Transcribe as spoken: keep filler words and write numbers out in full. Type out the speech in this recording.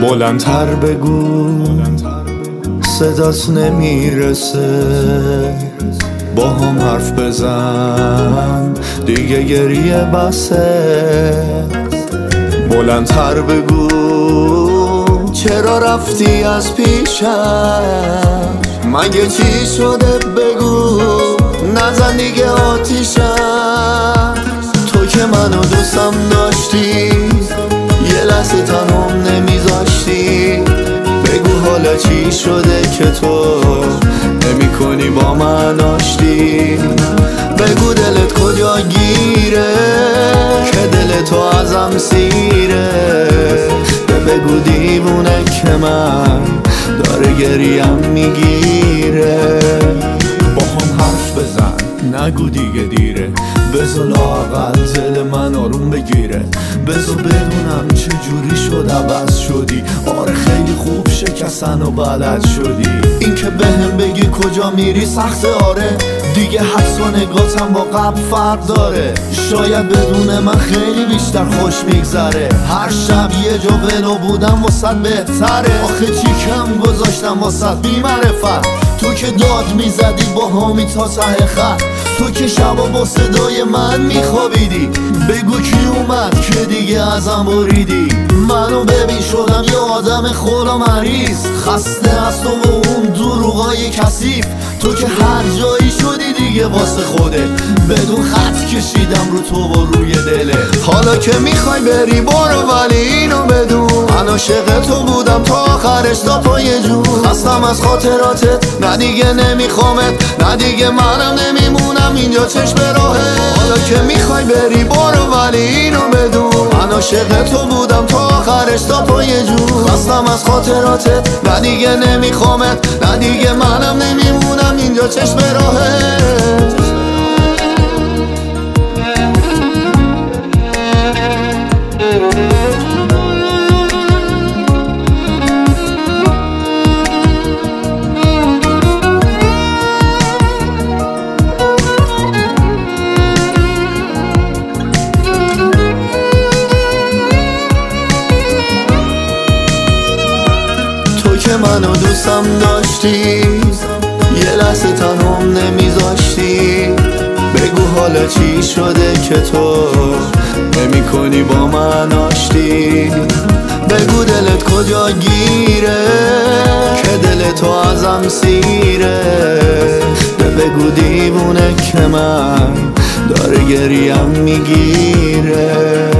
بلندتر بگو صدات نمیرسه، با هم حرف بزن دیگه گریه بسه. بلندتر بگو چرا رفتی از پیشم، مگه چی شده بگو، نزن دیگه آتیشم. تو که منو دوستم داشتی، یه لحظه تنهم نمیذاشتی، بگو حالا چی شده که تو نمی کنی با من آشتی. بگو دلت کجا گیره که دل تو ازم سیره، بگو دیوونه که من داره گریم میگیره. با هم حرف بزن نگو دیگه دیره، بذار لااقل دل من آروم بگیره، بذار بدونم چه جوری شد عوض شدی. آره خیلی خوب شکستن و بلد شدی، این که بهم بگی کجا میری سخته. آره دیگه حس و نگاتم با قبل فرق داره، شاید بدون من خیلی بیشتر خوش میگذره. هر شب یه جا ولو بودم واسه بهتره، آخه چی کم گذاشتم واسه بی معرفت. تو که داد میزدی با هامی تا ته خط، تو که شبا با صدای من میخوابیدی، بگو کی اومد که دیگه ازم بریدی. منو ببین شدم یه آدم خولا مریض، خسته از تو و اون دروغای کثیف. تو که هر جایی شدی دیگه واسه خوده، بدون خط کشیدم رو تو و روی دله. حالا که میخوای بری برو، ولی اینو بدون من عاشق تو بودم تا آخرش تا پای جون. خستم از خاطراتت، نه دیگه نمیخوامت، نه دیگه منم نمیمونم اینجا چشم راهه. حالا که میخوای بری برو، ولی اینو بدون من عاشق تو بودم تا آخرش تا پای جون. خستم از خاطراتت، نه دیگه نمیخوامت، نه دیگه منم نمیمونم اینجا چشم راهه. که منو دوستم داشتی، یه لحظه تنهم نمیذاشتی، بگو حالا چی شده که تو نمی کنی با من آشتی. بگو دلت کجا گیره که دل تو ازم سیره، بگو دیوونه که من داره گریم میگیره.